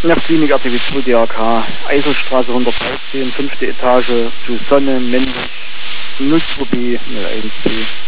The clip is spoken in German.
nach Klinik RTW 2 DRK, Eiselstraße 113, 5. Etage, zu Sonne, männlich, 02B 01B.